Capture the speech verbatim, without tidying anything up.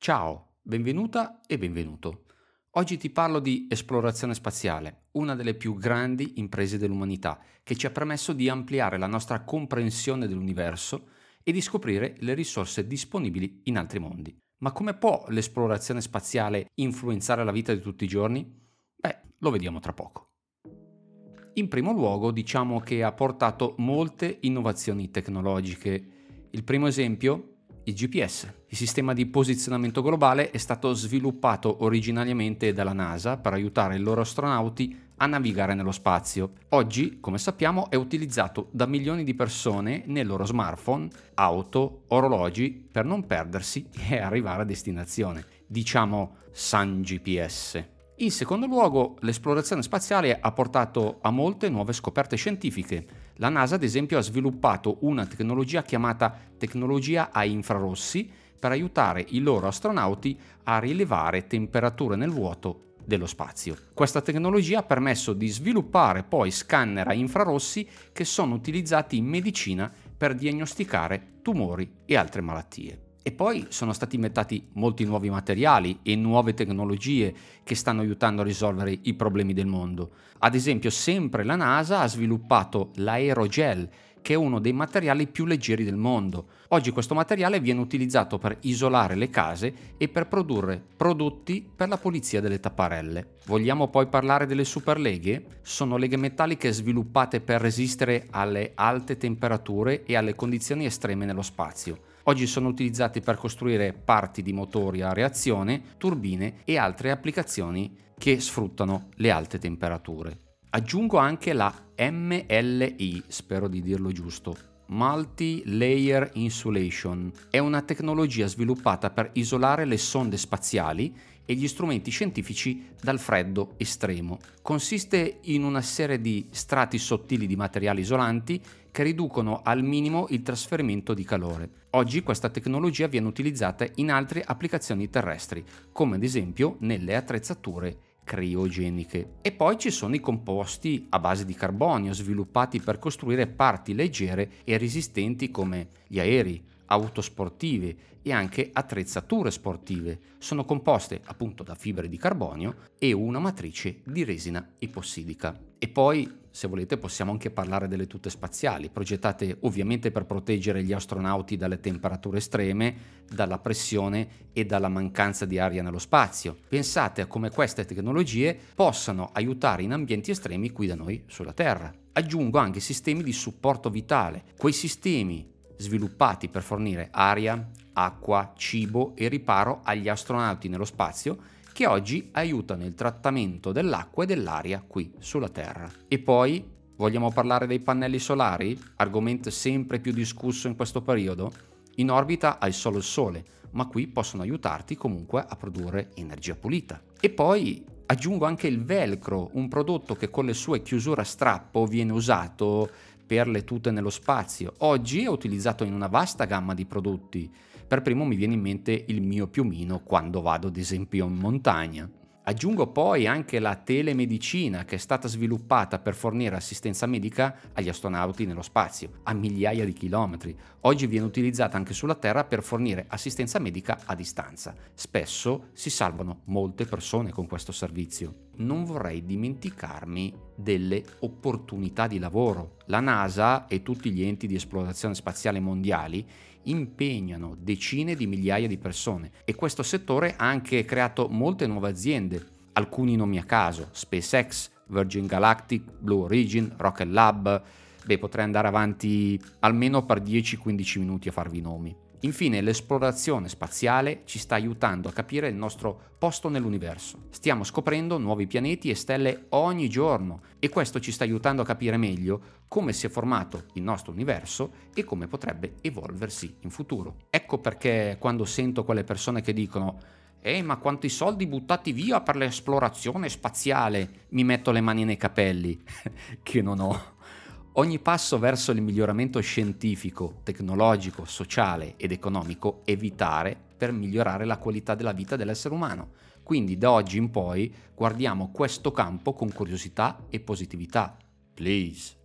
Ciao, benvenuta e benvenuto. Oggi ti parlo di esplorazione spaziale, una delle più grandi imprese dell'umanità, che ci ha permesso di ampliare la nostra comprensione dell'universo e di scoprire le risorse disponibili in altri mondi. Ma come può l'esplorazione spaziale influenzare la vita di tutti i giorni? Beh, lo vediamo tra poco. In primo luogo, diciamo che ha portato molte innovazioni tecnologiche. Il primo esempio? Il G P S. Il sistema di posizionamento globale è stato sviluppato originariamente dalla NASA per aiutare i loro astronauti a navigare nello spazio. Oggi, come sappiamo, è utilizzato da milioni di persone nei loro smartphone, auto, orologi per non perdersi e arrivare a destinazione. Diciamo San G P S. In secondo luogo, l'esplorazione spaziale ha portato a molte nuove scoperte scientifiche. La NASA, ad esempio, ha sviluppato una tecnologia chiamata tecnologia a infrarossi per aiutare i loro astronauti a rilevare temperature nel vuoto dello spazio. Questa tecnologia ha permesso di sviluppare poi scanner a infrarossi che sono utilizzati in medicina per diagnosticare tumori e altre malattie. E poi sono stati inventati molti nuovi materiali e nuove tecnologie che stanno aiutando a risolvere i problemi del mondo. Ad esempio, sempre la NASA ha sviluppato l'aerogel, che è uno dei materiali più leggeri del mondo. Oggi questo materiale viene utilizzato per isolare le case e per produrre prodotti per la pulizia delle tapparelle. Vogliamo poi parlare delle superleghe? Sono leghe metalliche sviluppate per resistere alle alte temperature e alle condizioni estreme nello spazio. Oggi sono utilizzati per costruire parti di motori a reazione, turbine e altre applicazioni che sfruttano le alte temperature. Aggiungo anche la M L I, spero di dirlo giusto, Multi-Layer Insulation. È una tecnologia sviluppata per isolare le sonde spaziali e gli strumenti scientifici dal freddo estremo. Consiste in una serie di strati sottili di materiali isolanti che riducono al minimo il trasferimento di calore. Oggi questa tecnologia viene utilizzata in altre applicazioni terrestri, come ad esempio nelle attrezzature criogeniche. E poi ci sono i composti a base di carbonio sviluppati per costruire parti leggere e resistenti come gli aerei, auto sportive e anche attrezzature sportive. Sono composte appunto da fibre di carbonio e una matrice di resina epossidica. E poi, se volete, possiamo anche parlare delle tute spaziali, progettate ovviamente per proteggere gli astronauti dalle temperature estreme, dalla pressione e dalla mancanza di aria nello spazio. Pensate a come queste tecnologie possano aiutare in ambienti estremi qui da noi sulla Terra. Aggiungo anche sistemi di supporto vitale, quei sistemi sviluppati per fornire aria, acqua, cibo e riparo agli astronauti nello spazio, che oggi aiutano il trattamento dell'acqua e dell'aria qui sulla Terra. E poi vogliamo parlare dei pannelli solari, argomento sempre più discusso in questo periodo? In orbita hai solo il Sole, ma qui possono aiutarti comunque a produrre energia pulita. E poi aggiungo anche il velcro, un prodotto che con le sue chiusure a strappo viene usato per le tute nello spazio. Oggi è utilizzato in una vasta gamma di prodotti. Per primo mi viene in mente il mio piumino quando vado ad esempio in montagna. Aggiungo poi anche la telemedicina, che è stata sviluppata per fornire assistenza medica agli astronauti nello spazio, a migliaia di chilometri. Oggi viene utilizzata anche sulla Terra per fornire assistenza medica a distanza. Spesso si salvano molte persone con questo servizio. Non vorrei dimenticarmi delle opportunità di lavoro. La NASA e tutti gli enti di esplorazione spaziale mondiali impegnano decine di migliaia di persone e questo settore ha anche creato molte nuove aziende, alcuni nomi a caso: SpaceX, Virgin Galactic, Blue Origin, Rocket Lab. Beh, potrei andare avanti almeno per dieci quindici minuti a farvi i nomi. Infine, l'esplorazione spaziale ci sta aiutando a capire il nostro posto nell'universo. Stiamo scoprendo nuovi pianeti e stelle ogni giorno e questo ci sta aiutando a capire meglio come si è formato il nostro universo e come potrebbe evolversi in futuro. Ecco perché quando sento quelle persone che dicono «Ehi, ma quanti soldi buttati via per l'esplorazione spaziale!» mi metto le mani nei capelli, che non ho. Ogni passo verso il miglioramento scientifico, tecnologico, sociale ed economico è vitale per migliorare la qualità della vita dell'essere umano. Quindi da oggi in poi guardiamo questo campo con curiosità e positività. Please.